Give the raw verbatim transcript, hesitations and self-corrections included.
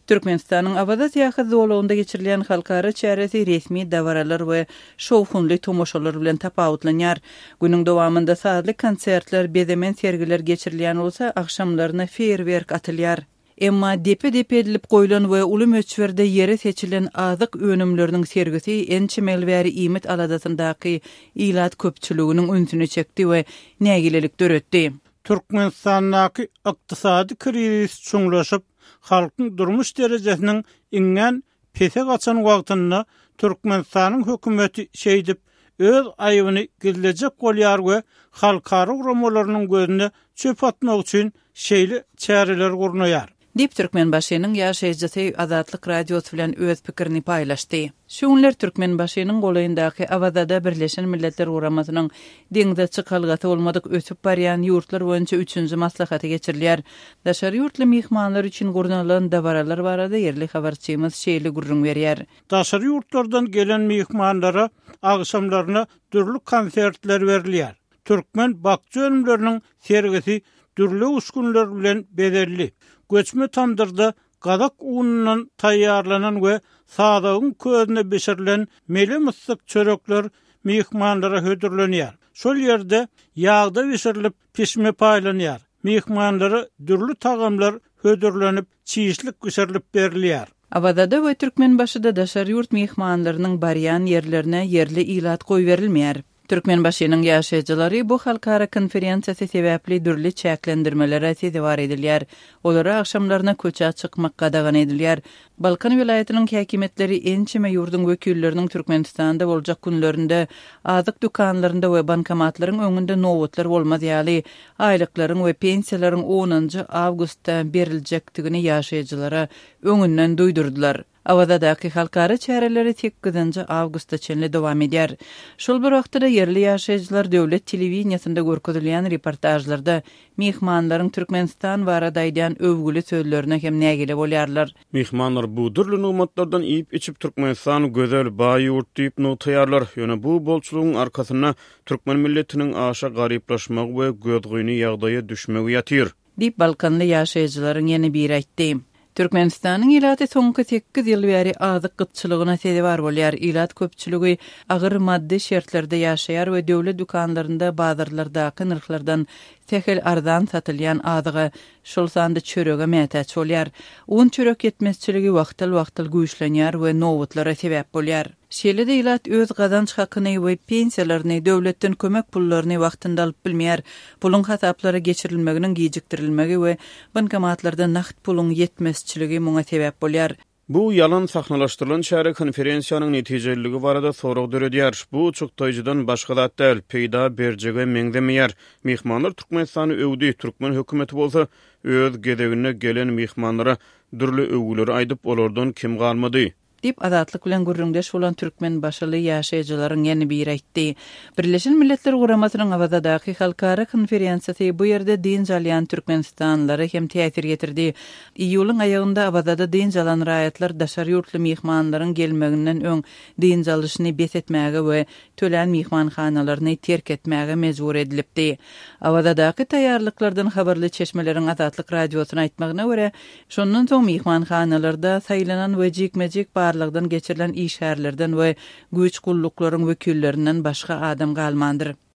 Türkmenistan'ın Abadat ýa-da Zowlagynda geçirilen halkara çäresi resmi dawaralar we şowhunly tomoşalar bilen tapawutlanýar. Günüň dowamında saatlyk konsertler, bezemen sergiler geçirilýän bolsa, akşamlaryna feýerwerk atylýar. Emma depe-depe edilip goýulan we uly möçberde ýere seçilen azyk önümleriniň sergisi en çemel bäri iýmet aladatyndaky ilat köpçüliginiň ünsüni çekdi we nägilelik döretdi. Türkmenistandaky ykdysady krizis çuňlaşyp, halkyň durmuş derejesiniň iňňen pese gaçan wagtynda Türkmenistanyň hökümeti şeýdip öz aýybyny gizlejek bolýar we halkara uramalarynyň gözüne çöp atmak üçin şeýle çäreler gurnaýar. Dip Türkmenbaşynyň ýaşaýjysy Azatlyk radiosu bilen öz pikirini paýlaşdy. Şuňlar Türkmenbaşynyň golayyndaky Awazada Birleşen Milletler Uramasynyň deňde çykalgaty bolmadyk ösüp barýan ýurtlar boýunça üçünji maslahaty geçirilýär. Daşary ýurtly mehmanlar üçin gurnalan dawaralar barada ýerli habarçymyz şeýle gurrun berýär. Daşary ýurtlardan gelen mehmanlara agşamlaryna türlü konsertler berilýär. Türkmen bakçy önümleriniň sergisi türlü uskunlar bilen bedelli. Göçme tandırda gadak unundan taýýarlanan we sadagyň közüne beşirilen meli myssyk çörekler mehmanlara hödürlenýär. Şol ýerde ýagda beşirilip pişme paýlanýar. Mehmanlara dürli tagamlar hödürlenip çiýişlik göşerilip berilýär. Awazada we Türkmenbaşyda daşary ýurt mehmanlarynyň barýan ýerlerine ýerli ilat goýberilmeýär. Türkmenbaşynyň ýaşaýjylary bu halkara konferensiýasy sebäpli dürli çäklendirmelere sezewar edilýär. Olara akşamlaryna köçe çykmak gadagan edilýär. Balkan vilayatynyň häkimetleri ençeme ýurdun wekilleriniň Türkmenistanda boljak günlerinde azyk dükanlarynda we bankomatlaryň öňünde nowatlar bolmaz ýaly aýlyklaryň we pensiýalaryň onunji awgustda beriljakdigini ýaşaýjylara öňünden duýdurdular. Awazadaky halkara çäreleri sekkizinji awgustda çenli dowam edýär. Şol bir wagtda yerli ýaşaýjylar döwlet telewizionasynda görkezilýän reportajlarda mehmanlaryň Türkmenistan barada aýdan övgüli sözlerine hem nägile bolýarlar. Mehmanlar bu dürli numatlardan iýip içip Türkmenistan gözel baý ýurt diýip notaýarlar. Ýöne bu bolçulugyň arkasyna Türkmen milletiniň aşa garyplaşmagy we gözgüýni ýagdaýa düşmegi ýatyr. Diýip Balkanly ýaşaýjylaryň ýene bir aýtdy. Türkmenistanyň ilaty soňky sekkiz ýyl bäri azyk gytçylygyna sezewar bolýar. Ilat köpçüligi agyr maddi şertlerde ýaşaýar we döwlet dükanlarynda bazarlardaky nyrklardan tehel arzan satylýan azygy şol sanda çörege mätäç bolýar. Un çörek yetmezçiligi wagtyl-wagtyl güýçlenýär we nowatlara sebäp bolýar. Şeýle-de ilat öz gazanç hakyny we pensiýalaryny döwletden kömek pullaryny wagtynda alyp bilmeýär. Pulun hasaplary geçirilmeginiň gijikdirilmegi we bankomatlarda naqd pulun yetmezçiligi muňa sebäp bolýar. Bu yalan sahnalaştırılan şäher konferensiýanyň netijeligi barada sorag döredýär. Bu çykdaýjydan başga zat däl, peýda berjege meňdemeýär. Mehmanlar Türkmenistany öwdi, Türkmen hökümeti bolsa öz gedegine gelen mehmanlara dürli öwgüleri aýdyp olardan kim galmady? Dip Azatlyk bilen gurrundaş bolan Türkmen başyly ýaşaýjylaryň ýene bir aýtdy. Birleşen Milletler Uramasynyň Awazadaky halkara konferensiýasy bu ýerde din jalyan Türkmenistanlary hem täsir getirdi. Iýulyň aýagynda Awazada din jalan raýatlar daşary ýurtly mehmanlaryň gelmeginden öň din jalyşyny besetmäge we tölen mehmanhanalaryny terk etmäge mejbur edilipdi. Awazadaky taýýarlyklardan habarly çeşmeleriň Azatlyk radiosyna aýtmagyna görä, şondan soň mehmanhanalarda saýlanan we jikmejik barlygdan geçirilen işärlerden we güýç gulluklaryn wekillerinden başga adam galmandyr.